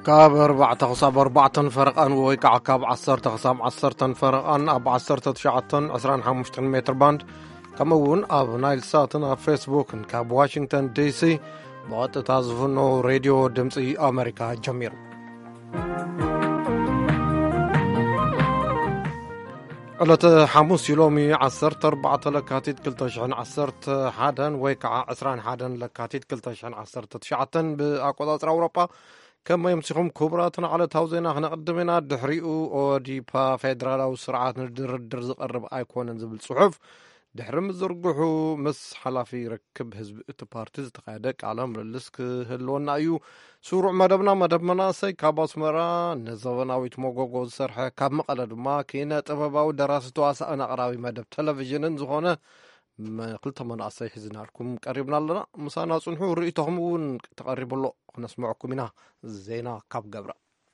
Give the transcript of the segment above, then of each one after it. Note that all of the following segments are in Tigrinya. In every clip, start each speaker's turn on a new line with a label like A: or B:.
A: كاب 4 فرقان ويقع كاب 10 فرقان أب 19 متر باند كمون أب نايل ساتنا فيسبوك كاب واشنطن دي سي بوقت تازفنو راديو دمسي أمريكا جميل قلت حموس يلومي 14 لكاتيت كلتشحن 10 حدن ويقع 10 حدن لكاتيت كلتشحن 19 بأقوى أوروبا كما يمسكم كبراتنا على توزينا هنقدمنا دحريقو أوديبا فيدرالاو سرعات ندردر زقرب أيكون زبل صحف دحرم الزرقحو مس حلافي ركب حزب اتبارتيز تقايدك على مللسك هلونا أيو سورع مدبنا مدب مناسي كاباس مرا نزواناويت موغوغو سرحة كاب مقالد ما كينا تباباو دراستو عسا أنا قراوي مدب تلفزيون زغونا ما قلت مناسي حزناركم قريبنا لنا مسانا صنحو رئيتهم تقرب الله نسمعكم منها زينا كاب قبرة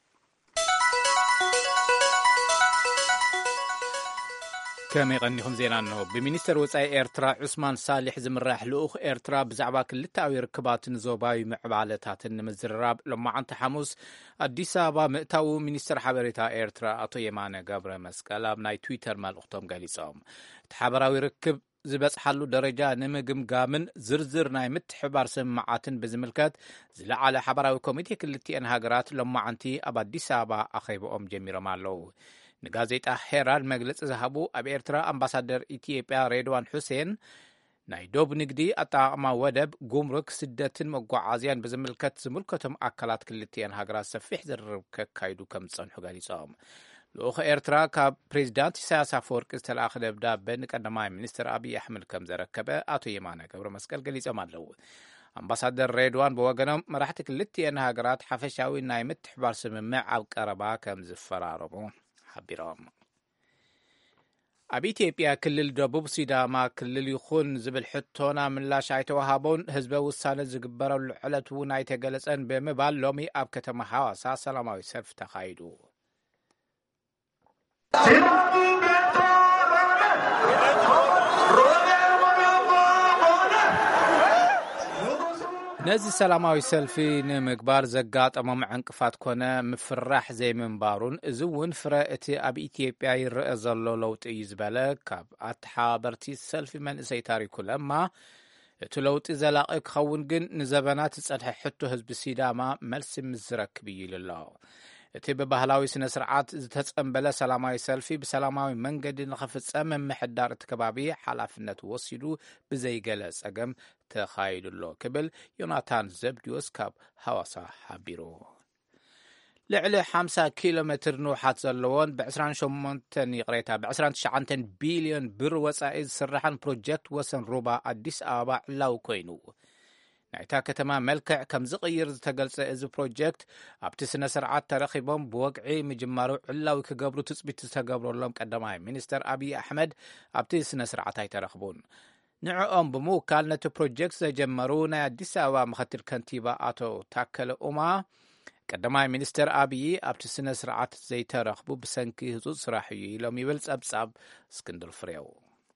B: كما يغنيهم زينا أنه بمينستر وصاي إيرترا عثمان صالح زمراح لوخ إيرترا بزعبا كلتاوي ركبات نزوباوي معبالتات المزرراب لما عن تحمس أديس أبا مئتاو مينستر حبريتا إيرترا أطو يمانة قبرة مسكالا بناي تويتر مال أختهم قاليسهم تحبراوي ركب زبس حلو درجة نمجم قامن زرزر ناي متحبار سماعاتن بزملكات زلا على حبراوي كوميتي كلتي انهاجرات لما عنتي أبا أديس أبا أخيبو جميرة مالو نغازيتا هيرال مجلس زهبو أب إيرترا أمباسادر إثيوبيا ريدوان حسين نايدوب نقدي أطاقما ودب قومرك سدتن مقعازيان بزملكات زملكتهم أكلات كلتي انهاجرات سفيح زرب كايدو كمصان حقالي صام لوخ إيرترا كاب بريزيدانت إساياس أفورقي استلأخ دبداب بين قدماي منستر أبي أحمد كم زركبه أتو يمانه قبر مسكال قليز أمان لو أمباسادر ريدوان بوغنم مرحتك اللتي انهاجرات حفشاوي ناي متحبار سممع أو كربا كم زفراربو حبيرام أبي إثيوبيا كلل دبوب سيداما كلل يخون زبل حتونا من لا شايتو هابون حزب وسانه زغبروا العلتو ناي تغلصن بمبال لومي أب كتما حواسا سلاماوي سلف تخايدو نزي سلاماوي سلفي نمقبار زقاط أمام عنقفات كونه مفرح زي منبارون زون فرأتي أب إثيوبيا يرأز اللو لوت يزبالك كاب أتحابرتي سلفي من سيتاري كلما تلوت زلاقك خونقن نزبانات تسألها حتو هزب سيداما ملسي مزرك بي لله እቲ በባህላዊ ስነ ስርዓት ዝተጸምበለ ሰላማዊ ሰልፊ በሰላማዊ መንገድ ንኽፍጸም ምሕዳር ተከባቢ ሓላፍነት ወሲዱ ብዘይገለ ጸገም ተኻይድሎ ክብል ዮናታን ዘብዲዮስ ካብ ሐዋሳ ሓቢሩ ልዕሊ 50 ኪሎ ሜትር ንውሓት ዘለዎን ብ28 ይቕሬታ ብ29 ቢልዮን ብር ወጻኢ ዝስራሕን ፕሮጀክት ወሰን ሩባ አዲስ አበባ ዕላው ኮይኑ ናይታ ከተማ መልክዕ ከም ዝቕይር ዝተገልጸ እዚ ፕሮጀክት ኣብቲ ስነ ስርዓት ተረኺቦም ብወግዒ ምጅማሩ ዕላዊ ክገብሩ ትጽቢት ዝተገብረሎም ቀዳማይ ሚኒስተር አብይ አሕመድ ኣብቲ ስነ ስርዓት ኣይተረኽቡን ንዕኦም ብምውካል ነቲ ፕሮጀክት ዘጀመሩ ናይ አዲስ አበባ ምክትል ከንቲባ አቶ ታከለ ኡማ ቀዳማይ ሚኒስተር አብይ ኣብቲ ስነ ስርዓት ዘይተረኽቡ ብሰንኪ ህጹጽ ስራሕ እዩ ኢሎም ይብል ጸብጻብ እስክንድር ፍሬው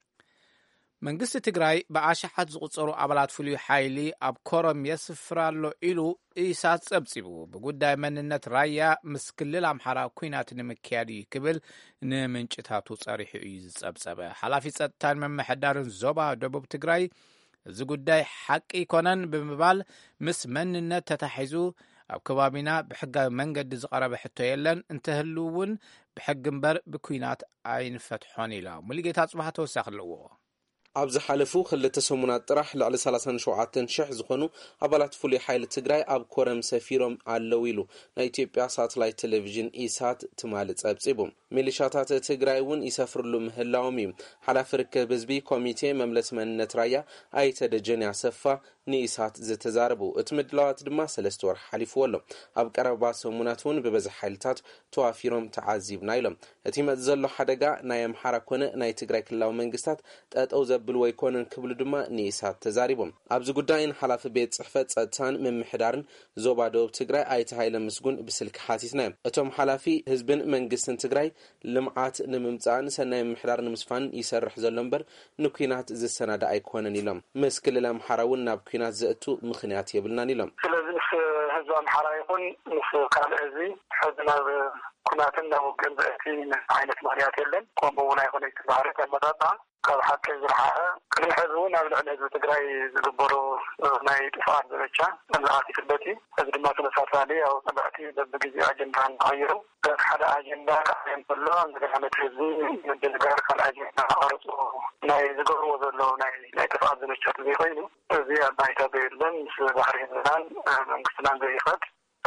B: መንግስት ትግራይ በአሻሓት ዝቁጸሩ አባላት ፍሉይ ኃይሊ ኣብ ኮረም የስፍራሎ ኢሉ ኢሳት ጸብጺቡ በጉዳይ መንነት ራያ ምስ ክልል አምሓራ ኩናት ንምክያድ ክብል ንምንጭታቱ ጸሪሑ እዩ ዝጸብጸበ ሓላፊ ጸጥታን መምሕዳርን ዞባ ደቡብ ትግራይ እዚ ጉዳይ ሓቂ ኮነን ብምባል ምስ መንነት ተታሒዙ ኣብ ከባቢና ብሕጋዊ መንገዲ ዝቐረበ ሕቶ የለን እንተህልውን ብሕጊ እምበር ብኩናት ኣይንፈትሖን ኢላ ሙሉጌታ ጽባህ ተወሳኺ ኣለዎ
C: ኣብዚ ሓለፉ ክልተ ሰሙናት ጥራሕ ልዕሊ 37,000 ዝኾኑ ኣባላት ፍሉይ ሓይሊ ትግራይ ኣብ ኮረም ሰፊሮም ኣለው ኢሉ ናይ ኢትዮጵያ ሳተላይት ቴሌቪዥን ኢሳት ትማል ጸብጺቡ ሚሊሻታት ትግራይ እውን ይሰፍርሉ ምህላዎም እዩ ሓላፊ ርክብ ህዝቢ ኮሚቴ መምለስ መንነት ራያ ኣይተደጀን ያሰፋ ንኢሳት ዝተዛረቡ እቲ ምድላዋት ድማ 3 ወር ሓሊፍዎ ኣሎ ኣብ ቀረባ ሰሙናት እውን ብበዝሒ ሓይልታት ተዋፊሮም ተዓዚብና ኢሎም እቲ መጽ ዘሎ ሓደጋ ናይ አምሓራ ኮነ ናይ ትግራይ ክልላዊ መንግስታት ጠጠው ዘብል ወይ ኮነን ክብሉ ድማ ንኢሳት ተዛሪቦም ኣብዚ ጉዳይን ሓላፊ ቤት ጽሕፈት ጸጥታን ምምሕዳርን ዞባ ደቡብ ትግራይ ኣይተ ሃይለ ምስጉን ብስልክ ሓቲትና እቶም ሓላፊ ህዝብን መንግስትን ትግራይ ልምዓት ንምምጻእን ሰናይ ምምሕዳር ንምስፋን ይሰርሕ ዘሎ እምበር ንኩናት ዝሰናዳ ኣይኮነን ኢሎም ምስ ክልል አምሓራ እውን ናብ ኩናት ዘእቱ ምኽንያት የብልናን ኢሎም
D: ስለዚህ ህዝብ አምሓራ ይኹን ምስ ካልእ ህዝቢ ሕዝና ኩናትና ወገን በእቲ ዓይነት ምክንያት የለን ከምኡ እውን ኣይኮነ ባህሪ ተመጣጣ ካብ ሓቂ ዝረሓቐ ቅድሚ ሕዚ እውን ኣብ ልዕሊ ህዝቢ ትግራይ ዝግበሩ ናይ ጥፍኣት ዘመቻ መምልኣት ይፍለጥ እዩ። እዚ ድማ ተመሳሳሊ ኣብ ፀባዕቲ በብግዜ ኣጀንዳ ንቀይሩ ሓደ ኣጀንዳ ከሎ እንደገና ነቲ ህዝቢ ምድንጋር ካልእ ኣጀንዳ ቀርፁ ናይ ዝገብርዎ ዘለዉ ናይ ጥፍኣት ዘመቻት ዘይኮይኑ እዚ ኣብ ባይታ ዘየለን ምስ ባህሪ ህዝብናን መንግስትናን ዘይኸድ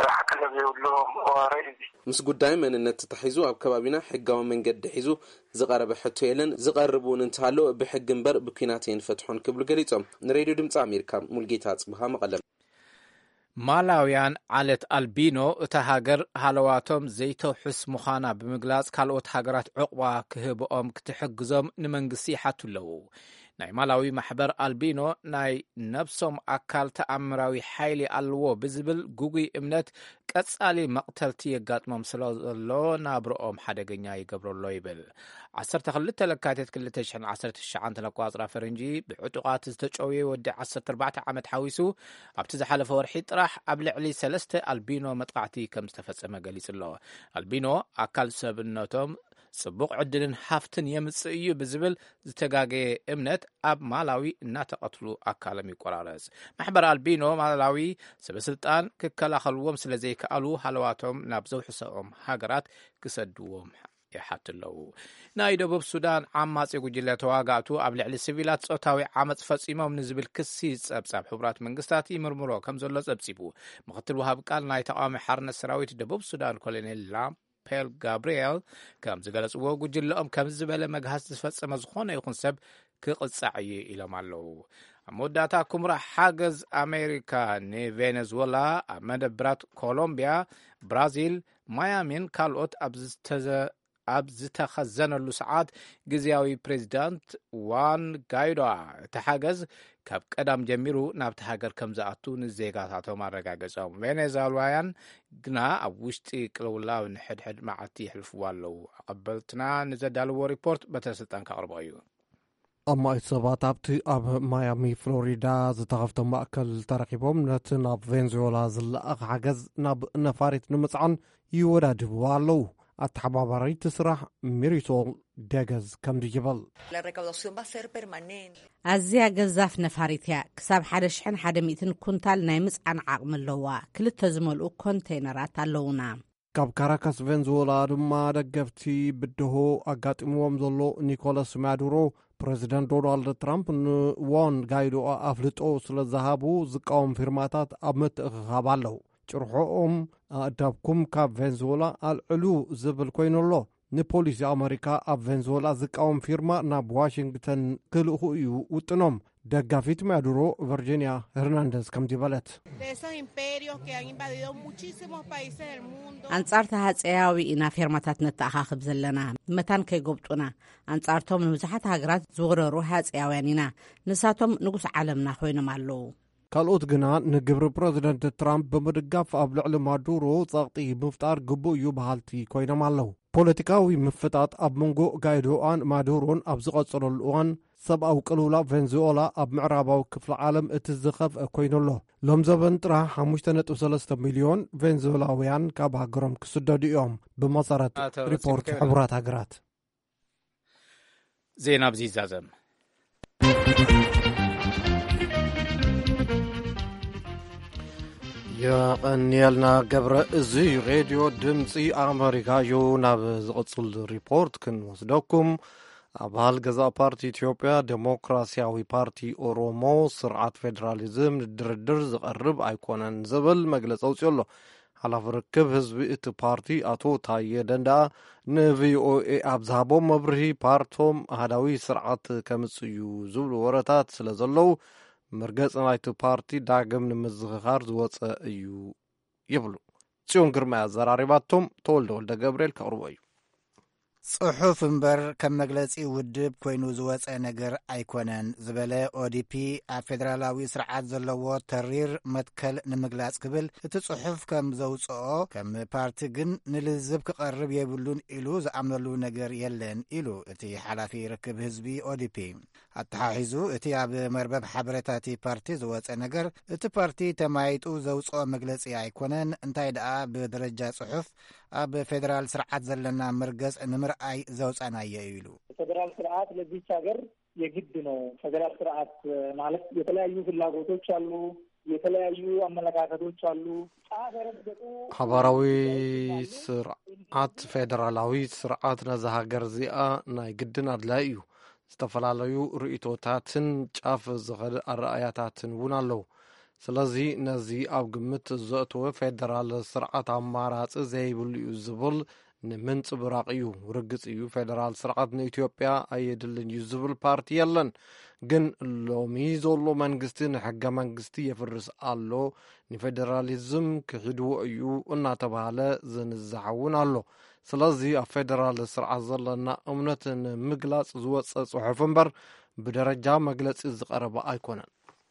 C: ምስ ጉዳይ መንነት ተታሒዙ ኣብ ከባቢና ሕጋዊ መንገዲ ሒዙ ዝቀረበ ሕቶ የለን ዝቀርብ እውን እንተሃሎ ብሕጊ እምበር ብኩናት ይንፈትሖን ክብሉ ገሊፆም። ንሬድዮ ድምፂ ኣሜሪካ ሙልጌታ ጽብሃ መቐለም።
B: ማላውያን ዓለት ኣልቢኖ እታ ሃገር ሃለዋቶም ዘይተውሕስ ምዃና ብምግላጽ ካልኦት ሃገራት ዕቑባ ክህብኦም ክትሕግዞም ንመንግስቲ ይሓቱ ኣለዉ። ናይ ማላዊ ማሕበር ኣልቢኖ ናይ ነብሶም ኣካል ተኣምራዊ ሓይሊ ኣለዎ ብዝብል ጉጉይ እምነት ቀጻሊ መቕተልቲ የጋጥሞም ስለ ዘሎ ናብርኦም ሓደገኛ ይገብረሎ ይብል። 12 ለካቲት 2019 ኣቆጻጽራ ፈረንጂ ብዕጡቓት ዝተጨወየ ወዲ 14 ዓመት ሓዊሱ ኣብቲ ዝሓለፈ ወርሒ ጥራሕ ኣብ ልዕሊ 3 ኣልቢኖ መጥቃዕቲ ከም ዝተፈጸመ ገሊጹ ኣሎ። ኣልቢኖ ኣካል ሰብነቶም ጽቡቕ ዕድልን ሃፍትን የምጽእ እዩ ብዝብል ዝተጋገየ እምነት ኣብ ማላዊ እናተቐትሉ ኣካሎም ይቆራረጽ። ማሕበር ኣልቢኖ ማላዊ ሰበስልጣን ክከላኸልዎም ስለ ዘይከኣሉ ሃለዋቶም ናብ ዘውሕሰኦም ሃገራት ክሰድዎም ይሓቱ ኣለዉ። ናይ ደቡብ ሱዳን ዓማጺ ጉጅለ ተዋጋእቱ ኣብ ልዕሊ ሲቪላት ጾታዊ ዓመፅ ፈጺሞም ንዝብል ክሲ ጸብጻብ ሕቡራት መንግስታት ይምርምሮ ከም ዘሎ ጸብጺቡ ምክትል ወሃብ ቃል ናይ ተቃዋሚ ሓርነት ሰራዊት ደቡብ ሱዳን ኮሎኔል ፔል ጋብርኤል ከም ዝገለጽዎ ጉጅለኦም ከም ዝበለ መግሃዝ ዝፈጸመ ዝኾነ ይኹን ሰብ ክቕጻዕ እዩ ኢሎም ኣለዉ። ኣብ መወዳእታ ኩምራ ሓገዝ ኣሜሪካ ንቬኔዙዌላ ኣብ መደብራት ኮሎምቢያ፣ ብራዚል፣ ማያሚን ካልኦት ኣብ ዝተኸዘነሉ ሰዓት ግዜያዊ ፕሬዚዳንት ዋን ጋይዶ እቲ ሓገዝ ካብ ቀዳም ጀሚሩ ናብቲ ሃገር ከም ዝኣቱ ንዜጋታቶም ኣረጋገጾም። ቬኔዙዌላውያን ግና ኣብ ውሽጢ ቅልውላው ንሕድሕድ መዓልቲ ይሕልፍዎ ኣለዉ። ኣቐበልትና ንዘዳልዎ ሪፖርት በተስልጣን ካቕርቦ እዩ።
A: ኣማኢት ሰባት ኣብቲ ኣብ ማያሚ ፍሎሪዳ ዝተኸፍቶም ማእከል ተረኪቦም ነቲ ናብ ቬኔዙዌላ ዝለኣኽ ሓገዝ ናብ ነፋሪት ንምጽዓን ይወዳድቡ ኣለዉ። ኣተሓባባሪት ስራሕ ሚሪሶል ደገዝ ከምዚ ይብል
E: ኣዝያ ገዛፍ ነፋሪት እያ። ክሳብ 1,100 ኩንታል ናይ ምጽዓን ዓቕሚ ኣለዋ። 2 ዝመልኡ ኮንቴይነራት ኣለውና።
A: ካብ ካራካስ ቬኔዙዌላ ድማ ደገፍቲ ብድሆ ኣጋጢምዎም ዘሎ ኒኮላስ ማዱሮ ፕሬዚደንት ዶናልድ ትራምፕ ንዋን ጋይዶ ኣፍልጦ ስለ ዝሃቡ ዝቃወም ፊርማታት ኣብ ምትእኽኻብ ኣለዉ። ጭርሖኦም ኣእዳብኩም ካብ ቬኔዙዌላ ኣልዕሉ ዝብል ኮይኑ ኣሎ። ንፖሊሲ ኣሜሪካ ኣብ ቬኔዙዌላ ዝቃወም ፊርማ ናብ ዋሽንግተን ክልእኹ እዩ ውጥኖም። ደጋፊት ማዱሮ ቨርጂኒያ ሄርናንደዝ ከምዚ በለት
E: ኣንጻር ተሃፀያዊ ኢና ፊርማታት ነተኣኻኽብ ዘለና መታን ከይጎብጡና። ኣንጻርቶም ንብዙሓት ሃገራት ዝወረሩ ሃፀያውያን ኢና። ንሳቶም ንጉስ ዓለምና ኮይኖም ኣለዉ።
A: ካልኦት ግና ንግብሪ ፕሬዚደንት ትራምፕ ብምድጋፍ ኣብ ልዕሊ ማዱሮ ጸቕጢ ምፍጣር ግቡእ እዩ በሃልቲ ኮይኖም ኣለዉ። ፖለቲካዊ ምፍጣጥ ኣብ መንጎ ጋይዶኣን ማዱሮን ኣብ ዝቐጽለሉ እዋን ሰብኣዊ ቅልውላው ቬኔዙዌላ ኣብ ምዕራባዊ ክፍሊ ዓለም እቲ ዝኸፍአ ኮይኑ ኣሎ። ሎም ዘበን ጥራሕ 5.3 ሚልዮን ቬኔዙዌላውያን ካብ ሃገሮም ክስደዱ እዮም ብመሰረት ሪፖርት ሕቡራት ሃገራት።
B: ዜና ብዚ ይዛዘም
A: የቐኒየልና ገብረ እዚ ሬድዮ ድምፂ ኣሜሪካ እዩ። ናብ ዝቕጽል ሪፖርት ክንወስደኩም ኣባል ገዛእ ፓርቲ ኢትዮጵያ ዴሞክራሲያዊ ፓርቲ ኦሮሞ ስርዓት ፌደራሊዝም ንድርድር ዝቐርብ ኣይኮነን ዝብል መግለፂ ኣውፅኡ ኣሎ። ሓላፊ ርክብ ህዝቢ እቲ ፓርቲ ኣቶ ታየ ደንደኣ ንቪኦኤ ኣብ ዝሃቦም መብርሂ ፓርቶም ኣህዳዊ ስርዓት ከምጽእ እዩ ዝብሉ ወረታት ስለ ዘለዉ መርገጽ ናይቲ ፓርቲ ዳግም ንምዝኽኻር ዝወፀ እዩ ይብሉ። ጽዮን ግርማ ኣዘራሪባቶም ተወልደ ወልደ ገብርኤል ከቕርቦ እዩ።
F: ጽሑፍ እምበር ከም መግለጺ ውድብ ኮይኑ ዝወፀ ነገር ኣይኮነን ዝበለ ኦዲፒ ኣብ ፌደራላዊ ስርዓት ዘለዎ ተሪር መትከል ንምግላጽ ክብል እቲ ጽሑፍ ከም ዘውፅኦ ከም ፓርቲ ግን ንልዝብ ክቐርብ የብሉን ኢሉ ዝኣምነሉ ነገር የለን ኢሉ እቲ ሓላፊ ርክብ ህዝቢ ኦዲፒ ኣተሓሒዙ እቲ ኣብ መርበብ ሓበሬታቲ ፓርቲ ዝወፀ ነገር እቲ ፓርቲ ተማይጡ ዘውፅኦ መግለጺ ኣይኮነን እንታይ ደኣ ብደረጃ ጽሑፍ ኣብ ፌደራል ስርዓት ዘለና መርገጽ ንምርኣይ ዘውፃናየ ኢሉ
G: ፌደራል ስርዓት ለዚህ ሀገር የግድ ነው። ፌደራል ስርዓት ማለት የተለያዩ ፍላጎቶች አሉ፣ የተለያዩ አመለካከቶች አሉ።
A: ሓባራዊ ስርዓት ፌደራላዊ ስርዓት ነዛ ሃገር እዚኣ ናይ ግድን ኣድላይ እዩ። ዝተፈላለዩ ርእቶታትን ጫፍ ዝኸድ ኣረኣያታትን እውን ኣለዉ። ስለዚ ነዚ ኣብ ግምት ዘእትወ ፌደራል ስርዓት ኣማራፂ ዘይብሉ እዩ ዝብል ንምንፅብራቕ እዩ። ርግፅ እዩ ፌደራል ስርዓት ንኢትዮጵያ ኣየድልን እዩ ዝብል ፓርቲ የለን። ግን ሎሚ ዘሎ መንግስቲ ንሕገ መንግስቲ የፍርስ ኣሎ፣ ንፌደራሊዝም ክሂድዎ እዩ እናተባሃለ ዝንዛሓውን ኣሎ። ስለዚ ኣብ ፌደራል ስርዓት ዘለና እምነት ንምግላጽ ዝወፀ ጽሑፍ እምበር ብደረጃ መግለጺ ዝቐረበ ኣይኮነን።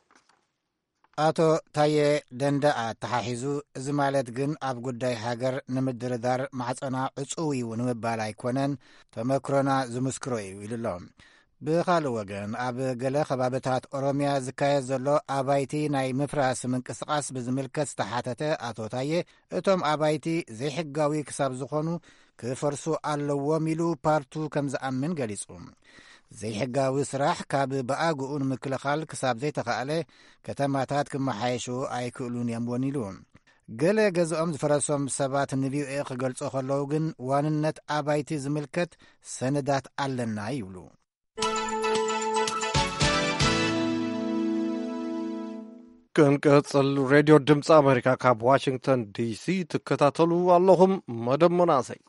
F: ኣቶ ታየ ደንዳኣ ተሓሒዙ እዚ ማለት ግን ኣብ ጉዳይ ሃገር ንምድርዳር ማዕፀና ዕፁው እዩ ንምባል ኣይኮነን፣ ተመክሮና ዝምስክሮ እዩ ኢሉሎ። ብኻልእ ወገን ኣብ ገለ ከባቢታት ኦሮምያ ዝካየድ ዘሎ ኣባይቲ ናይ ምፍራስ ምንቅስቓስ ብዝምልከት ዝተሓተተ ኣቶ ታየ እቶም ኣባይቲ ዘይሕጋዊ ክሳብ ዝኾኑ ክፈርሱ ኣለዎም ኢሉ ፓርቱ ከም ዝኣምን ገሊጹ። ዘይሕጋዊ ስራሕ ካብ ብኣግኡ ንምክልኻል ክሳብ ዘይተኻእለ ከተማታት ክመሓየሹ ኣይክእሉን እዮም ኢሉ። ገለ ገዝኦም ዝፈረሶም ሰባት ንቪኦኤ ክገልጾ ከለዉ ግን ዋንነት ኣባይቲ ዝምልከት ሰነዳት ኣለና ይብሉ።
A: ክንቅጽል ሬድዮ ድምፂ ኣሜሪካ ካብ ዋሽንግተን ዲሲ ትከታተሉ ኣለኹም። መደብ መናእሰይ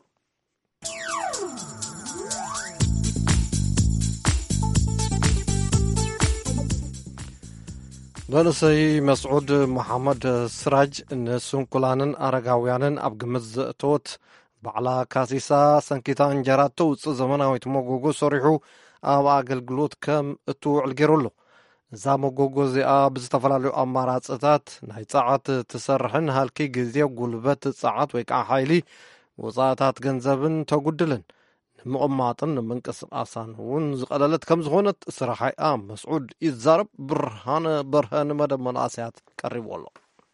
A: መንእሰይ መስዑድ መሓመድ ስራጅ ንስንኩላንን ኣረጋውያንን ኣብ ግምት ዘእተወት ባዕላ ካሲሳ ሰንኪታ እንጀራ ተውፅእ ዘመናዊት መጎጎ ሰሪሑ ኣብ ኣገልግሎት ከም እትውዕል ገይሩሉ። እዛ መጎጎ እዚኣ ብዝተፈላለዩ ኣማራፅታት ናይ ፃዓት ትሰርሕን ሃልኪ ግዜ ጉልበት ፃዓት ወይ ከዓ ሓይሊ ወፃእታት ገንዘብን ተጉድልን ንምቕማጥን ንምንቅስቃሳን እውን ዝቐለለት ከም ዝኾነት ስራሓይኣ መስዑድ ይዛረብ። ብርሃነ በርሀ ንመደብ መናእሰያት ቀሪቡ ኣሎ።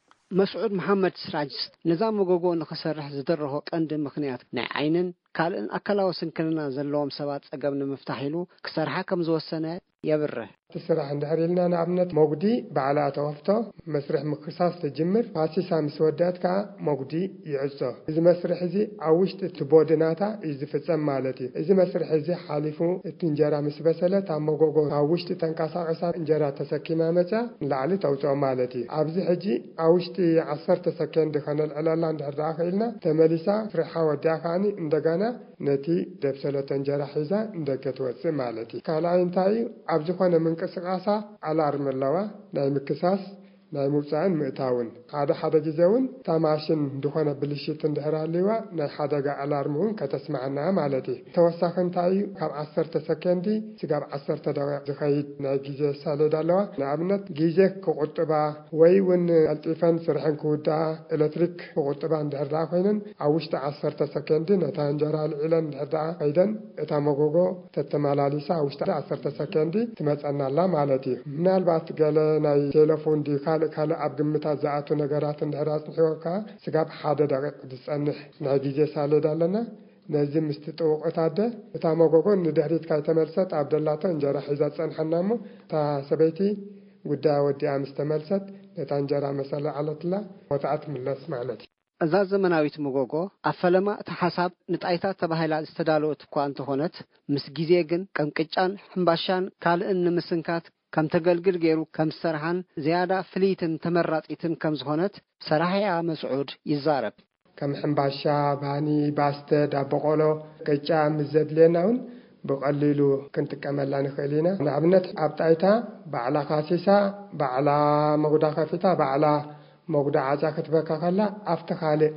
H: መስዑድ መሓመድ ስራጅ ነዛ መጎጎ ንኽሰርሕ ዝደረሆ ቀንዲ ምክንያት ናይ ዓይንን ካልእን ኣካላዊ ስንክልና ዘለዎም ሰባት ፀገም ንምፍታሕ ኢሉ ክሰርሓ ከም ዝወሰነ የብርህ።
I: ትስራሕ እንድሕር ኢልና ንኣብነት መጉዲ ባዕላ ተወፍቶ መስርሕ ምክሳስ ተጅምር ካሲሳ ምስ ወዳት ከዓ መጉዲ ይዕፆ። እዚ መስርሕ እዚ ኣብ ውሽጢ እቲ ቦድናታ እዩ ዝፍፀም ማለት እዩ። እዚ መስርሕ እዚ ሓሊፉ እቲ እንጀራ ምስ በሰለት ኣብ መጎጎ ኣብ ውሽጢ ተንቀሳቀሳ እንጀራ ተሰኪማ መፃ ንላዕሊ ተውፅኦ ማለት እዩ። ኣብዚ ሕጂ ኣብ ውሽጢ 10 ሰከንድ ከነልዕለላ እንድሕር ደኣ ክኢልና ተመሊሳ ስርሓ ወዲኣ ከዓኒ እንደገና ነቲ ደብሰለተ እንጀራ ሒዛ እንደገ ትወፅእ ማለት እዩ። ካልኣይ እንታይ እዩ ኣብ ዝኾነ ምንቅስቃሳ ኣላርም ኣለዋ ናይ ምክሳስ ናይ ምውፃእን ምእታውን። ሓደ ግዜ እውን እታ ማሽን እንደኾነ ብልሽት እንድሕር ሃልይዋ ናይ ሓደጋ ኣላርም እውን ከተስማዓና ማለት እዩ። ተወሳኺ እንታይ እዩ ካብ 10 ሰከንዲ ክሳብ 10 ደቂቃ ዝኸይድ ናይ ግዜ ሰሌዳ ኣለዋ። ንኣብነት ግዜ ክቁጥባ ወይ እውን ቀልጢፈን ስርሐን ክውዳኣ ኤሌክትሪክ ክቁጥባ እንድሕር ደኣ ኮይነን ኣብ ውሽጢ 10 ሰከንዲ ነታ እንጀራ ልዒለን እንድሕር ደኣ ከይደን እታ መጎጎ ተተመላሊሳ ኣብ ውሽጢ 10 ሰከንዲ ትመፀናላ ማለት እዩ። ምናልባት ገለ ናይ ቴሌፎን ዲ ካልእ ኣብ ግምታት ዝኣቱ ነገራት እንድሕር ኣፅንሒወካ ስጋብ 1 ደቂቃ ዝፀንሕ ናይ ግዜ ሳሌዳ ኣለና። ነዚ ምስቲ ጥውቕታደ እታ መጎጎ ንድሕሪት ካይተመልሰት ኣብ ደላቶ እንጀራ ሒዛ ፀንሐና እሞ እታ ሰበይቲ ጉዳይ ወዲኣ ምስ ተመልሰት ነታ እንጀራ መሰለ ዓለትላ ወፃእ ትምለስ ማለት እዩ።
H: እዛ ዘመናዊት መጎጎ ኣብ ፈለማ እቲ ሓሳብ ንጣይታ ተባሂላ ዝተዳለወት እኳ እንተኾነት ምስ ግዜ ግን ከም ቅጫን ሕምባሻን ካልእን ንምስንካት ከም ተገልግል ገይሩ ከም ዝሰርሓን ዝያዳ ፍልይትን ተመራፂትን ከም ዝኾነት ሰራሕያ መስዑድ ይዛረብ።
I: ከም ሕምባሻ፣ ባኒ፣ ባስተ፣ ዳቦ ቆሎ፣ ቅጫ ምስ ዘድልየና እውን ብቐሊሉ ክንጥቀመላ ንኽእል ኢና። ንኣብነት ኣብ ጣይታ ባዕላ ካሲሳ ባዕላ መጉዳ ከፊታ ባዕላ መጉዳ ዓፃ ክትበካ ከላ ኣብቲ ካልእ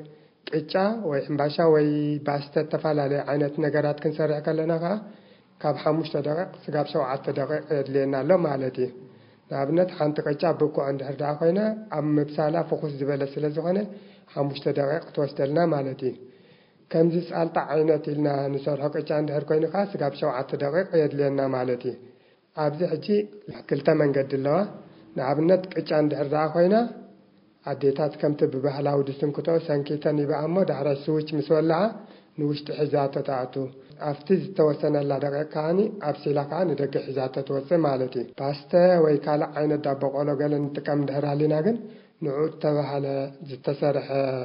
I: ቅጫ ወይ ሕምባሻ ወይ ባስተ ተፈላለየ ዓይነት ነገራት ክንሰርሕ ከለና ከዓ ካብ 5 ደቂቕ ስጋብ 7 ደቂቕ የድልየና ኣሎ ማለት እዩ። ንኣብነት ሓንቲ ቅጫ ብኩዕ እንድሕር ደኣ ኮይና ኣብ ምብሳላ ፍኹስ ዝበለ ስለ ዝኾነ 5 ደቂቕ ትወስደልና ማለት እዩ። ከምዚ ጻልጣ ዓይነት ኢልና ንሰርሖ ቅጫ እንድሕር ኮይኑ ከዓ ስጋብ 7 ደቂቕ የድልየና ማለት እዩ። ኣብዚ ሕጂ ክልተ መንገዲ ኣለዋ። ንኣብነት ቅጫ እንድሕር ደኣ ኮይና ኣዴታት ከምቲ ብባህላዊ ድስንክቶ ሰንኪተን ይበኣ እሞ ዳሕራይ ስዊች ምስ ወልዓ ንውሽጢ ሒዛቶ ተኣቱ ኣብቲ ዝተወሰነላ ደቂቕ ከዓኒ ኣብሲላ ከዓ ንደገ ሒዛቶ ትወፅእ ማለት እዩ። ፓስተ ወይ ካልእ ዓይነት ዳቦ ቆሎ ገለ ንጥቀም እንድሕር ሃሊና ግን ንዑ ዝተባሃለ ዝተሰርሐ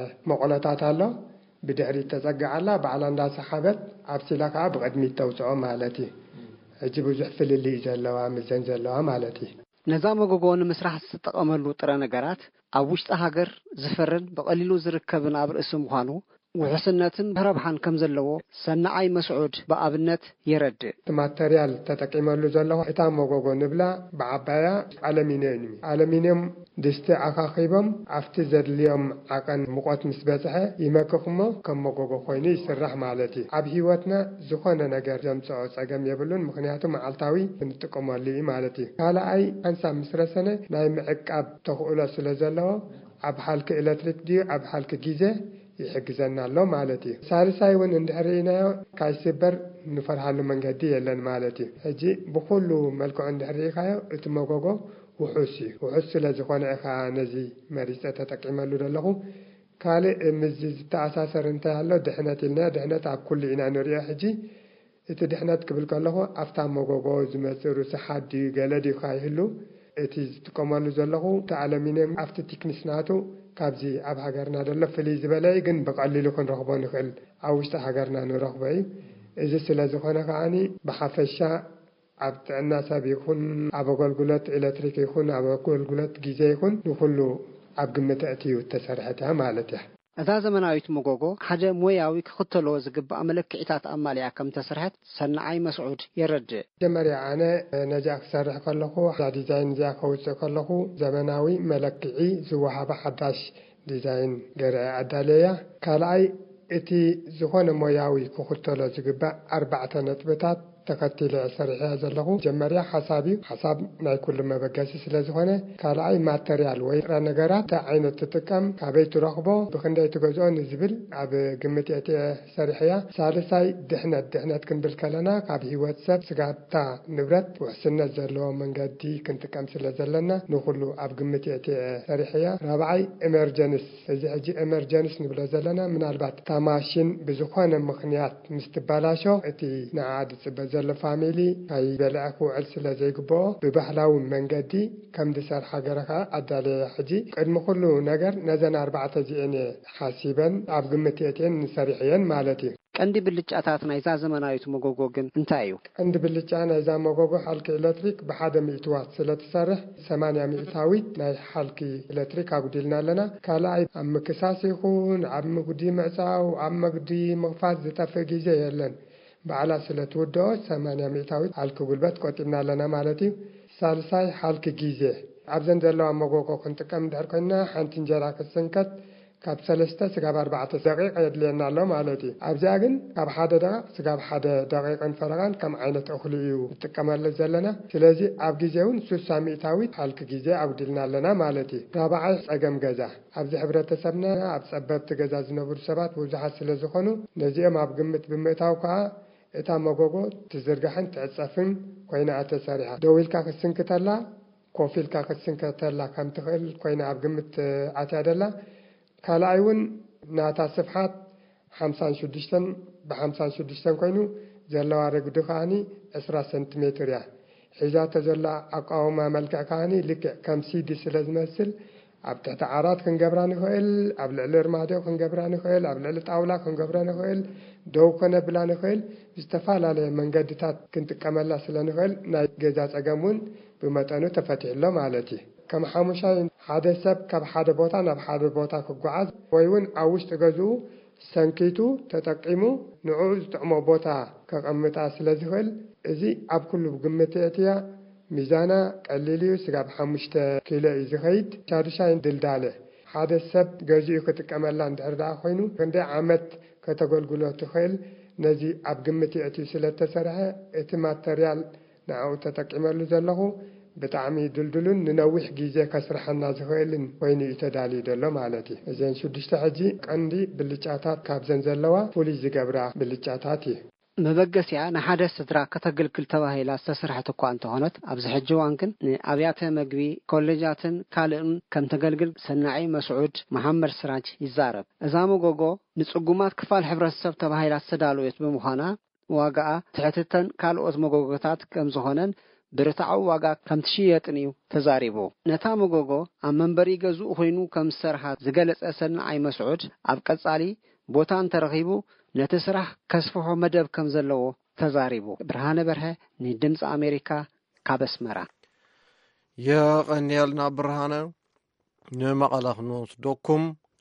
I: መቑሎታት ኣሎ። ብድሕሪት ተፀግዓላ ባዕላ እንዳሰሓበት ኣብሲላ ከዓ ብቅድሚት ተውፅኦ ማለት እዩ። ሕጂ ብዙሕ ፍልልይ ዘለዋ ምዘን ዘለዋ ማለት እዩ።
H: ነዛ መጎጎ ንምስራሕ ዝጠቐመሉ ጥረ ነገራት ኣብ ውሽጢ ሃገር ዝፈርን ብቐሊሉ ዝርከብን ኣብ ርእሲ ምዃኑ ውሕስነትን ረብሓን ከም ዘለዎ ሰናዓይ መስዑድ ብኣብነት የረድእ።
I: ማተርያል ተጠቂመሉ ዘለኹ እታ መጎጎ ንብላ ብዓባያ ኣሉሚንየም እዩ። ኣሉሚንየም ድስቲ ኣኻኺቦም ኣብቲ ዘድልዮም ዓቐን ሙቐት ምስ በፅሐ ይመክኽሞ ከም መጎጎ ኮይኑ ይስራሕ ማለት እዩ። ኣብ ሂወትና ዝኾነ ነገር ዘምፅኦ ፀገም የብሉን፣ ምክንያቱ መዓልታዊ እንጥቀመሉ እዩ ማለት እዩ። ካልኣይ ሓንሳብ ምስ ረሰነ ናይ ምዕቃብ ተኽእሎ ስለ ዘለዎ ኣብ ሓልኪ ኤሌክትሪክ ድዩ ኣብ ሓልኪ ግዜ ይሕግዘና ኣሎ ማለት እዩ። ሳልሳይ እውን እንድሕሪናዮ ካይስበር ንፈርሃሉ መንገዲ የለን ማለት እዩ። ሕጂ ብኩሉ መልክዑ እንድሕሪካዮ እቲ መጎጎ ውሑስ እዩ። ውሑስ ስለ ዝኾነ ኢኻ ነዚ መሪፀ ተጠቂመሉ ዘለኹ። ካልእ ምዚ ዝተኣሳሰር እንታይ ኣሎ ድሕነት ኢልና ድሕነት ኣብ ኩሉ ኢና ንሪኦ። ሕጂ እቲ ድሕነት ክብል ከለኹ ኣብታ መጎጎ ዝመፅእ ርስሓት ድዩ ገለ ድዩ ካይህሉ እቲ ዝጥቀመሉ ዘለኹ እቲ ኣሉሚንየም ኣብቲ ቲክኒስናቱ ካብዚ ኣብ ሃገርና ደሎ ፍልይ ዝበለ ግን ብቐሊሉ ክንረኽቦ ንኽእል ኣብ ውሽጢ ሃገርና ንረኽቦ እዩ። እዚ ስለ ዝኾነ ከዓኒ ብሓፈሻ ኣብ ጥዕና ሰብ ይኹን ኣብ ኣገልግሎት ኤሌክትሪክ ይኹን ኣብ ኣገልግሎት ግዜ ይኹን ንኩሉ ኣብ ግምት እትዩ ተሰርሐት ማለት እያ።
H: እዛ ዘመናዊት መጎጎ ሓደ ሞያዊ ክኽተሎ ዝግባእ መለክዒታት ኣማልያ ከም ተሰርሐት ሰናዓይ መስዑድ የረድእ።
I: መጀመርያ ኣነ ነዚኣ ክሰርሕ ከለኹ ዲዛይን እዚኣ ከውፅእ ከለኹ ዘመናዊ መለክዒ ዝወሃበ ሓዳሽ ዲዛይን ገርአ ኣዳለያ። ካልኣይ እቲ ዝኾነ ሞያዊ ክኽተሎ ዝግባእ 4 ነጥብታት ተኸቲለ ሰሪሐ ዘለኹ። መጀመርያ ሓሳብ እዩ። ሓሳብ ናይ ኩሉ መበገሲ ስለ ዝኾነ፣ ካልኣይ ማተርያል ወይ ጥረ ነገራት ዓይነት ትጥቀም ካበይ ትረኽቦ ብክንደይ ትገዝኦ ንዝብል ኣብ ግምት እትየ ሰሪሐያ። ሳልሳይ ድሕነት ክንብል ከለና ካብ ሂወት ሰብ ስጋታ ንብረት ውሕስነት ዘለዎ መንገዲ ክንጥቀም ስለ ዘለና ንኩሉ ኣብ ግምት እትየ ሰሪሐያ። ራብዓይ ኤመርጀንስ። እዚ ሕጂ ኤመርጀንስ ንብሎ ዘለና ምናልባት እታ ማሽን ብዝኾነ ምክንያት ምስ ትበላሾ እቲ ንዓድ ፅበ ዘሎ ፋሚሊ ካይበልዐ ክውዕል ስለ ዘይግብኦ ብባህላዊ መንገዲ ከም ዝሰርሓ ገረኻ ኣዳለያ። ሕጂ ቅድሚ ኩሉ ነገር ነዘን 4 እዚአን ሓሲበን ኣብ ግምት እትየን ንሰሪሐየን ማለት እዩ።
H: ቀንዲ ብልጫታት ናይዛ ዘመናዊት መጎጎ ግን እንታይ እዩ?
I: ቀንዲ ብልጫ ናይዛ መጎጎ ሓልኪ ኤሌክትሪክ ብ100 ዋት ስለ ትሰርሕ 80 ሚእታዊት ናይ ሓልኪ ኤሌክትሪክ ኣጉዲልና ኣለና። ካልኣይ ኣብ ምክሳስ ይኹን ኣብ መጉዲ ምዕፃው ኣብ መጉዲ ምኽፋት ዝጠፍእ ግዜ የለን። ባዕላ ስለ ትውድኦ 80 ሚእታዊት ሓልኪ ጉልበት ቆጢብና ኣለና ማለት እዩ። ሳልሳይ ሓልኪ ግዜ። ኣብዘን ዘለዋ መጎጎ ክንጥቀም እንድሕር ኮይና ሓንቲ እንጀራ ክትስንከት ካብ 3 ስጋብ 4 ደቂቕ የድልየና ኣሎ ማለት እዩ። ኣብዚኣ ግን ካብ 1 ደቂቕ ስጋብ 1 ደቂቕን ፈረቓን ከም ዓይነት እኽሊ እዩ ንጥቀመሉ ዘለና። ስለዚ ኣብ ግዜ እውን 60 ሚእታዊት ሓልኪ ግዜ ኣጉዲልና ኣለና ማለት እዩ። ራብዓይ ፀገም ገዛ። ኣብዚ ሕብረተሰብና ኣብ ፀበብቲ ገዛ ዝነብሩ ሰባት ብዙሓት ስለ ዝኾኑ ነዚኦም ኣብ ግምት ብምእታው ከዓ እታ መጎጎ ትዝርጋሕን ትዕፀፍን ኮይና ተሰሪሓ ደው ኢልካ ክትስንክተላ ኮፍ ኢልካ ክትስንክተላ ከም ትኽእል ኮይና ኣብ ግምት ኣትያ ደላ። ካልኣይ እውን ናታ ስፍሓት 56 ብ56 ኮይኑ ዘለዋ ርግዲ ከዓኒ 20 ሴንቲሜትር እያ። ሒዛቶ ዘላ ኣቃውማ መልክዕ ከዓኒ ልክዕ ከም ሲዲ ስለ ዝመስል ኣብ ትሕቲ ዓራት ክንገብራ ንኽእል፣ ኣብ ልዕሊ ርማድዮ ክንገብራ ንኽእል፣ ኣብ ልዕሊ ጣውላ ክንገብራ ንኽእል፣ ደው ከነብላ ንኽእል፣ ዝተፈላለየ መንገድታት ክንጥቀመላ ስለ ንኽእል ናይ ገዛ ፀገም እውን ብመጠኑ ተፈቲሕሎ ማለት እዩ። ከም ሓሙሻይ ሓደ ሰብ ካብ ሓደ ቦታ ናብ ሓደ ቦታ ክጓዓዝ ወይ እውን ኣብ ውሽጢ ገዝኡ ሰንኪቱ ተጠቂሙ ንዑ ዝጥዕሞ ቦታ ከቐምጣ ስለ ዝኽእል እዚ ኣብ ኩሉ ግምት እትያ ሚዛና ቀሊል እዩ። ስጋብ 5 ኪሎ እዩ ዝኸይድ። ሻድሻይ ድልዳለ ሓደ ሰብ ገዚኡ ክትቀመላ እንድሕር ዳ ኮይኑ ክንደይ ዓመት ከተገልግሎ ትኽእል ነዚ ኣብ ግምት እቲ ስለተሰርሐ እቲ ማተርያል ንዓው ተጠቂመሉ ዘለኹ ብጣዕሚ ድልድሉን ንነዊሕ ግዜ ከስርሐና ዝኽእልን ኮይኑ ተዳልዩ ዘሎ ማለት እዩ። እዘን 6 ሕጂ ቀንዲ ብልጫታት ካብዘን ዘለዋ ፍሉይ ዝገብራ ብልጫታት እዩ።
H: መበገሲያ ንሓደ ስድራ ከተገልግል ተባሂላ ዝተሰርሐት እኳ እንተኾነት ኣብዚ ሕጂ እዋን ግን ንኣብያተ ምግቢ ኮሌጃትን ካልእን ከም ተገልግል ሰናዒ መስዑድ መሐመድ ስራጅ ይዛረብ። እዛ መጎጎ ንጽጉማት ክፋል ሕብረተሰብ ተባሂላ ዝተዳለወት ብምዃና ዋጋኣ ትሕትተን ካልኦት መጎጎታት ከም ዝኾነን ብርታዓዊ ዋጋ ከም ትሽየጥን እዩ ተዛሪቡ። ነታ መጎጎ ኣብ መንበሪ ገዝኡ ኮይኑ ከም ዝሰርሓ ዝገለጸ ሰናዓይ መስዑድ ኣብ ቀጻሊ ቦታ እንተረኺቡ ነቲ ስራሕ ከስፍሖ መደብ ከም ዘለዎ ተዛሪቡ። ብርሃነ በርሀ ንድምፂ ኣሜሪካ ካብ ኣስመራ።
A: የቀኒልና ብርሃነ ንመቐለ ክንወስደኩም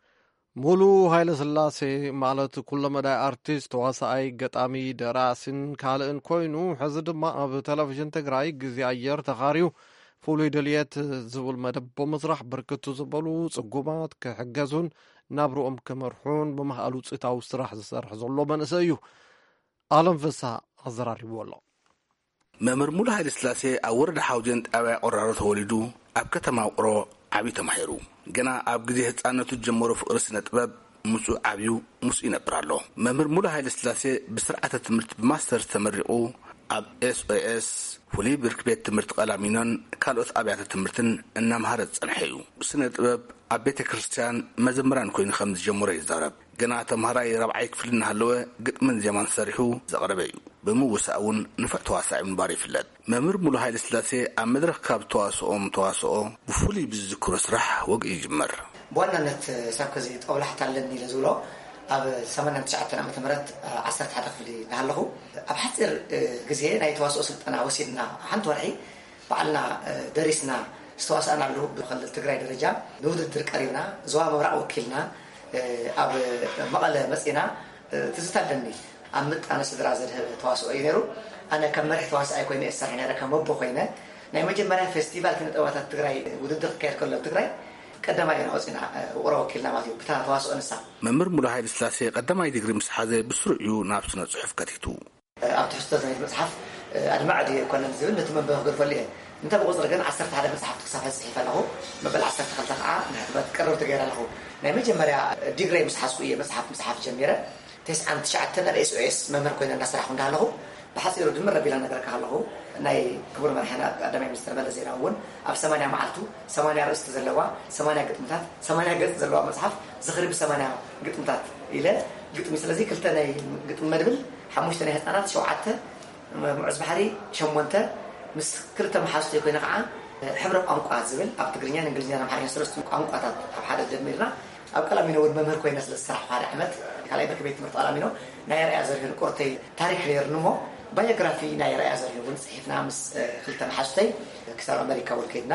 A: ሙሉ ሃይለ ስላሴ ማለት ኩሎ መዳይ ኣርቲስት ተዋሳኣይ ገጣሚ ደራስን ካልእን ኮይኑ ሕዚ ድማ ኣብ ቴሌቭዥን ትግራይ ግዜ ኣየር ተኻርዩ ፍሉይ ድልየት ዝብል መደብ ብምስራሕ ብርክቱ ዝበሉ ጽጉማት ክሕገዙን ናብርኦም ክመርሑን ብማእከሉ ውፅኢታዊ ስራሕ ዝሰርሕ ዘሎ መንእሰይ እዩ። ኣለም ፍስሓ ኣዘራሪብዎ ኣሎ።
J: መምህር ሙሉ ሃይለ ስላሴ ኣብ ወረዳ ሓውጀን ጣብያ ቆራሮ ተወሊዱ ኣብ ከተማ ውቅሮ ዓብዩ ተማሂሩ ገና ኣብ ግዜ ህፃነቱ ጀመሮ ፍቅሪ ስነ ጥበብ ሙሱ ዓብዩ ሙሱ ይነብራሎ። መምህር ሙሉ ሃይለ ስላሴ ብስርዓተ ትምህርቲ ብማስተር ተመሪቁ ኣብ SOS ፍሉይ ብርኪ ቤት ትምህርቲ ቀላሚኖን ካልኦት ኣብያተ ትምህርትን እናምሃረ ፀንሐ እዩ። ስነ ጥበብ ኣብ ቤተ ክርስቲያን መዘምራን ኮይኑ ከም ዝጀመረ ይዛረብ። ገና ተምሃራይ 4ይ ክፍሊ እናሃለወ ግጥምን ዜማን ሰሪሑ ዘቕረበ እዩ። ብምውሳእ እውን ንፍዕ ተዋሳኢ ምንባር ይፍለጥ። መምህር ሙሉ ሃይለ ስላሴ ኣብ መድረክ ካብ ተዋስኦ ብፍሉይ ብዝዝክሮ ስራሕ ወግ ይጅመር።
K: ብዋናነት ሳብ ከዚ ጠውላሕታ ኣለኒ ኢለ ዝብሎ ኣብ 89 ዓመተ ምህረት 11 ክፍሊ እናሃለኹ ኣብ ሓፂር ግዜ ናይ ተዋስኦ ስልጠና ወሲድና ሓንቲ ወርሒ በዓልና ደሪስና ዝተዋሳእና ኣለሁ። ብክልል ትግራይ ደረጃ ንውድድር ቀሪብና ዞባ ምብራቅ ወኪልና ኣብ መቐለ መፂና ትዝታለኒ ኣብ ምጣነ ስድራ ዘድህብ ተዋስኦ እዩ ነይሩ። ኣነ ከም መሪሕ ተዋሳኣይ ኮይነ እሰርሕ ነይረ ከም ወቦ ኮይነ ናይ መጀመርያ ፌስቲቫል ክነጥበባት ትግራይ ውድድር ክካየድ ከሎ ትግራይ ቀዳማይ ወፂና ውቅሮ ወኪልና ማለት እዩ። ብታ ተዋስኦ ንሳ
J: መምህር ሙሉ ሃይለ ስላሴ ቀዳማይ ዲግሪ ምስ ሓዘ ብስሩዕ ናብ ስነ ጽሑፍ ከቲቱ
K: ኣብ ትሕዝቶ ናይቲ መጽሓፍ ኣድማዕዲ ኮነን ዝብል ነቲ መንበብ ክገልፈሉ እየ። እንተ ብቁፅሪ ግን 11 መጽሓፍ ክሳብ ጽሒፈ ኣለኹ። መበል 12 ከዓ ንሕትመት ቀረብ ተገይረ ኣለኹ። ናይ መጀመርያ ዲግሪ ምስ ሓዝኩ እየ መጽሓፍ ጀሚረ 99 ኣብ SOS መምህር ኮይነ እናስራሕኩ እንዳለኹ ብሓፂሩ ድምር ረቢላ ነገር ካለኹ ናይ ክቡር መራሕና ቀዳማይ ሚኒስትር መለስ ዜናዊ እውን ኣብ 80 መዓልቱ 80 ርእስቲ ዘለዋ 80 ግጥምታት 80 ገጽ ዘለዋ መጽሓፍ ዝኽሪ ብ80 ግጥምታት ኢለ ግጥሚ ስለዚ ክልተ ናይ ግጥም መድብል 5 ናይ ህፃናት 7 ሙዕዝ ባሕሪ 8 ምስ ክልተ መሓዝቶ ኮይነ ከዓ ሕብረ ቋንቋ ዝብል ኣብ ትግርኛ እንግሊዝኛ ኣምሓርኛ ሰለስተ ቋንቋታት ኣብ ሓደ ደሚርና ኣብ ቀላሚኖ ወድ መምህር ኮይነ ስለዝሰርሕ ሓደ ዓመት ካልኣይ ብርኪ ቤት ትምህርቲ ቀላሚኖ ናይ ራእያ ዘርህን ቁርተይ ታሪክ ነርንሞ ባዮግራፊ ናይ ራእያ ዘርህን ጽሒፍና ምስ ክልተ መሓዝቶይ ክሳብ ኣሜሪካ ወልከይድና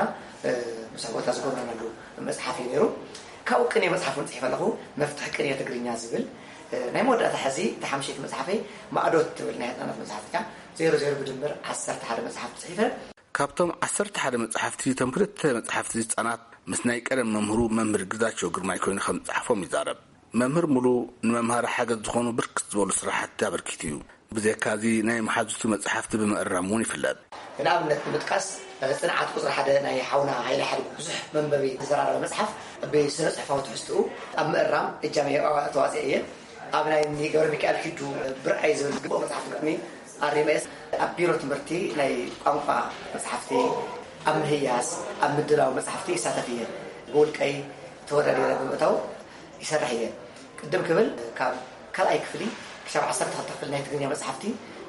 K: ምስ ቦታ ዝጎብነናሉ መጽሓፍ ነይሩ። ካብኡ ቅኔ መጽሓፉን ጽሒፈ ኣለኹ። መፍትሕ ቅኔ ትግርኛ ዝብል ናይ መወዳእታ ሕዚ ተሓምሸት መጽሓፈይ ማዕዶት ትብል ናይ ህፃናት መጽሓፍ እያ 00 ብድምር 11 መጽሓፍ ጽሒፈ።
J: ካብቶም 11 መጽሓፍቲ ቶም ክልተ መጽሓፍቲ ህፃናት ምስ ናይ ቀደም መምህሩ መምህር ግዛቸው ግርማይ ኮይኑ ከም ጻሕፎም ይዛረብ። መምህር ሙሉ ንመምሃር ሓገዝ ዝኾኑ ብርክት ዝበሉ ስራሕቲ ኣበርኪቱ እዩ። ብዘካዚ ናይ መሓዝቱ መጽሓፍቲ ብምእራም እውን ይፍለጥ።
K: ንኣብነት ንምጥቃስ ጽንዓት ቁፅሪ 1 ናይ ሓውና ሃይለ ሓድጉ ብዙሕ መንበቢ ዝዘራረበ መጽሓፍ ብስነ ጽሑፋዊ ትሕዝትኡ ኣብ ምእራም እጃመ ተዋፅአ እየ። ኣብ ናይ ገብረ ሚካኤል ኪዱ ብርኣይ ዝብል ግብኦ መጽሓፍ ግጥሚ ኣሪመስ ኣብ ቢሮ ትምህርቲ ናይ ቋንቋ መጽሓፍቲ ኣብ ምህያስ ኣብ ምድላው መጽሓፍቲ ይሳተፍ እየ። ብውልቀይ ተወዳዲረ ብምእታው ይሰርሕ እየ። ቅድም ክብል ካብ ካልኣይ ክፍሊ ክሳብ 12 ክፍሊ ናይ ትግርኛ መጽሓፍቲ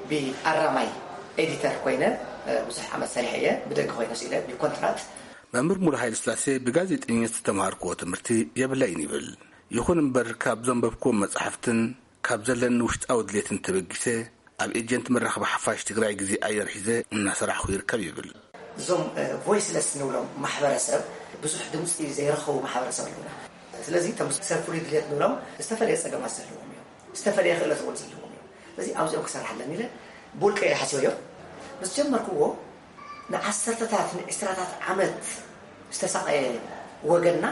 K: ብኣራማይ ኤዲተር ኮይነ ብዙሕ ዓመት ሰሪሐ እየ። ብደገ ኮይነ ሲለ ብኮንትራት
J: መምህር ሙሉ ሃይለ ስላሴ ብጋዜጠኝነት ዝተማሃርክዎ ትምህርቲ የብላይን ይብል። ይኹን እምበር ካብ ዘንበብክዎም መጽሓፍትን ካብ ዘለኒ ውሽጣዊ ድሌትን ተበጊሰ ኣብ ኤጀንት መራኸቢ ሓፋሽ ትግራይ ግዜ ኣየር ሒዘ እናሰራሕኩ ይርከብ ይብል።
K: እዞም ቮይስለስ ንብሎም ማሕበረሰብ ብዙሕ ድምፂ ዘይረኸቡ ማሕበረሰብ ኣለና። ስለዚ ሰብ ፍሉይ ድሌት ንብሎም ዝተፈለየ ፀገማት ዘለዎም እዮም፣ ዝተፈለየ ክእለት እውን ዘለዎም እዮም። ስለዚ ኣብዚኦም ክሰርሕ ኣለኒ ኢለ ብውልቀይ ሓሲበዮ ምስ ጀመርክዎ ንዓሰርተታት ንዕስራታት ዓመት ዝተሳቀየ ወገንና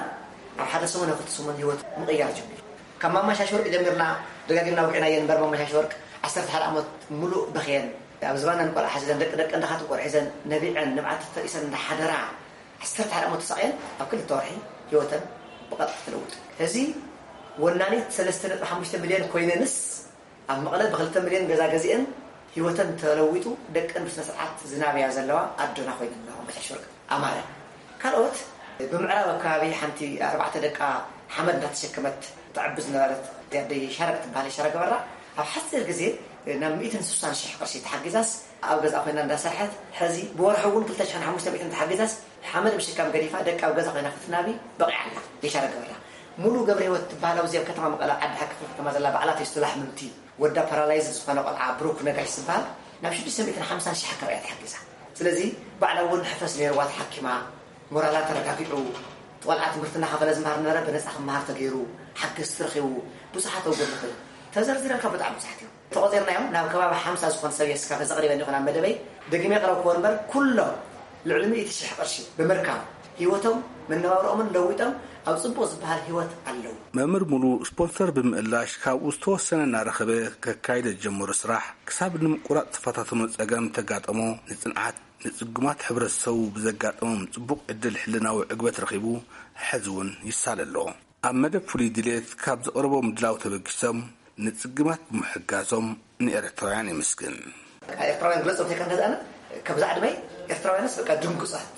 K: حدا سمونه كتسمون هيوت مغيار جميل كما مشاش ورق جمرنا دغاغنا وقعنا ينبر مشاش ورق 10 عامات ملؤ بخيان ኣብ ዝባና ንቆልዓ ሓዘን ደቅ እንዳኻት ቆርሒዘን ነቢዕን ንብዓት ተሪሰን እንዳሓደራ 10 ዓመት ተሳቀን ኣብ ክልተ ወርሒ ህይወተን ብቐጥታ ተለውጥ እዚ ወናኒት 3.5 ሚልዮን ኮይነንስ ኣብ መቐለ ብ2 ሚልዮን ገዛ ገዚአን ህይወተን ተለውጡ ደቀን ብስነ ስርዓት ዝናብያ ዘለዋ ኣዶና ኮይነን ነው መሻሽርቅ ኣማረ ካልኦት ብምዕራብ ኣካባቢ ሓንቲ 4 ደቃ ሓመድ እንዳተሸከመት تعبز نبرت تبدي شاركت بهالي شارك برا أو حتى الجزء نميتن سوسان شح قرشي تحجزاس أو جزء أخونا ندسحت حزي بورحون قلت شان حموس تبيتن تحجزاس حمد مش كم قريفة دك أو جزء أخونا ختنابي بقى على ليش شارك برا مولو قبره وتبهلا وزيب كتما مقلا عد حك كما زلا بعلات يستلاح منتي ودا بارالايز سبحانه وتعالى عبروك نجاش سبال نمشي بسميتن حمسان شح قريت تحجزها سلزي بعد ون حفظ ليروات حكمة مرالات ركابيرو طلعت مرتنا حفلة زمهر نرى بناس أخم مهر تغيرو حق استرخي وبصحته وبرخي تزرزر كبد عم صحته تقدرنا يوم نام كباب 5 سخن سوي اسكاف تقريبا نقول عم مدبي دقيم يقرأ كورنبر كله العلم يتشح قرشي بمركب هيوتهم من نوارهم من لويتهم أو صبوز بهالهيوت علو
J: مأمر ملو سبونسر بمقلاش كاو استوسنا نرخبه ككايد الجمهور الصراح كساب نمقرأ تفاتاتهم الأقام تقاطمو نتنعات نتقمات حبر السو بزقاطمهم صبوق عدل حلنا وعقبة رخيبو حزون يسال اللهم أمدب فلي ديليت كابز قربو مدلاو تبقسم نتقمات محقازهم نيرتريان مسكن
K: إرتريان قلت أبتك أنت أنا كابز عدمي إرتريان سبقا دنقصات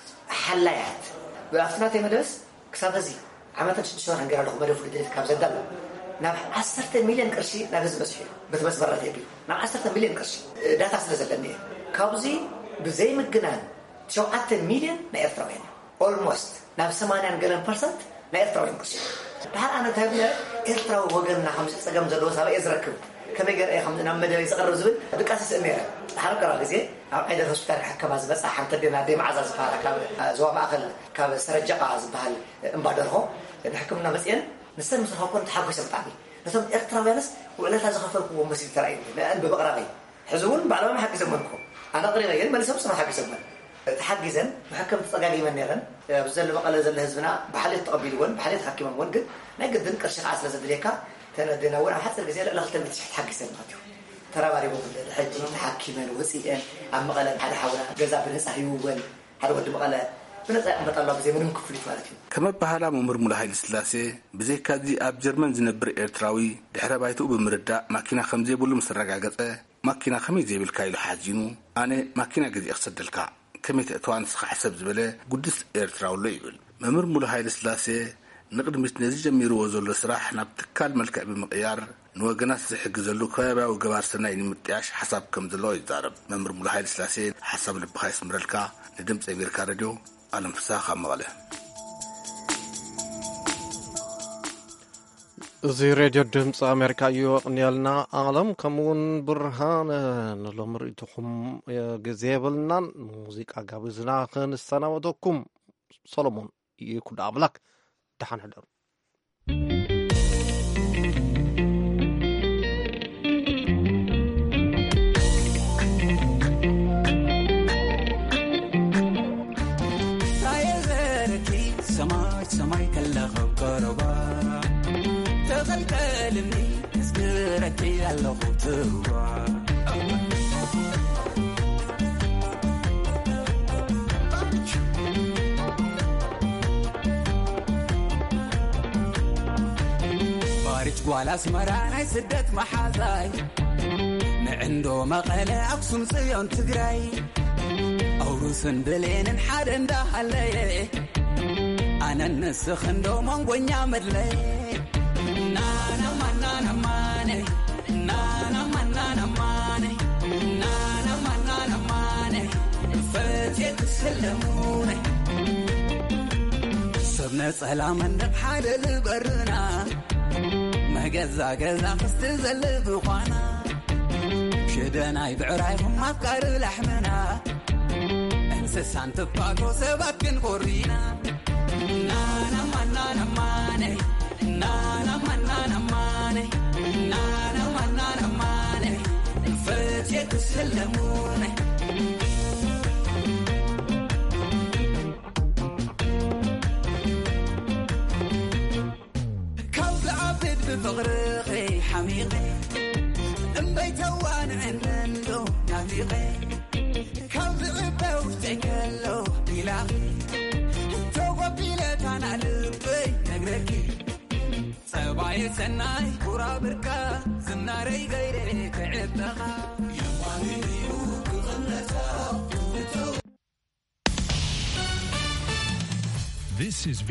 K: حلايات بأفتناتي مدرس كسابزي عملت شهر هنقرأ لهم مدب فلي ديليت كابز الدلو نعم 10 مليون قرشي نابز مسحي بس برا تيبي نعم 10 مليون قرشي داتا سلسلني كابزي بزي مجنان شو 10 مليون نيرتريان almost نعم 80% نيرتريان قرشي بحال أنا تابنا إرتراو وقلنا 5 سقم زلوا سوا يزركب كم يقر أي 5 نعم مدري يسقر زبل بكاسس أميرة بحال كرا غزي عيد الهوسبيتال حكم هذا بس أحمد تبينا ديم عزاز بحال كاب زوام أقل كاب سرجع عز بحال مبادره نحكمنا مسئين نستلم صراحة كنت حاجة سمتعني نسمع إرتراوينس وعلى هذا خفركم ومسير ترعين لأن ببقرة حزون بعد ما حق زمنكم أنا قريبا ما نسمع صراحة حق زمن تحجزن محكم تقالي من نيران بزل بقى زل هزبنا بحالة تقبيلون بحالة حكيم ون قد نقدر نكرش عسل زدليكا تندينا ورا حتى الجزيرة لا خلتنا تحجزن ماتيو ترى باري بقول الحج حكيمان وسيئن عم قال هذا حوله جزاء بنس حيوان هذا ود بقى بنس بطلع بزي منهم كفلت مالتي
J: كما بحالا ممر ملاحي السلاسي بزي كادي اب جرمن زنبر إرتراوي دحرا بايتو بمرداء ماكينة خمزي بولو مسرقا قطع ماكينة خميزي بالكايلو حاجينو أنا ماكينة قد يقصد الكا كمية أتوان سخ حسب زبالة قدس إرتراو ليبل ممر ملاحي السلاسي نقد متنزي جميرو وزول السراح نبتكال ملكة بمقيار نوغناس زحق زلو كوابا وقبار سناين متعاش حساب كم زلو يزارب ممر ملاحي السلاسي حساب لبخايس مرلكا ندمت أميركا راديو ألم فساخة مغالي
A: زي راديو دمس أمريكا يقنيالنا عالم كمون برهان نلوم رئيتكم جزيبلنا موسيقى قابزنا خان السنة ودوكم سولومون يكون عبلك دحان حدر
L: سماي كلا خبروا تغلقلني تذكرتي على خطوة بارج ولا سمران سدت محازاي نعنده مقالة أقسم صيون تقراي أوروسن بلين حدن دهالي أنا نسخن دومان قوانيا مدلي نانا منانا ماني نانا منانا ماني نانا منانا ماني فتيت سلموني صرنا سلاما نبحال البرنا ما قزا قزا فستزل بخوانا شدنا يبعرايهم مفكار لحمنا انسسان تبقاكو سباكن قرينا نانا منانا ماني نانا منانا ماني نانا منانا ماني فتيت سلموني بفقرخي حميقي بيتوان عندو نافيقي كم ذقبه وتعكلو بلاقي توقع بيلتان علبي نقركي صباي سناي كورا بركا زناري غيري كعبتها يماني ريوك غنسا. This is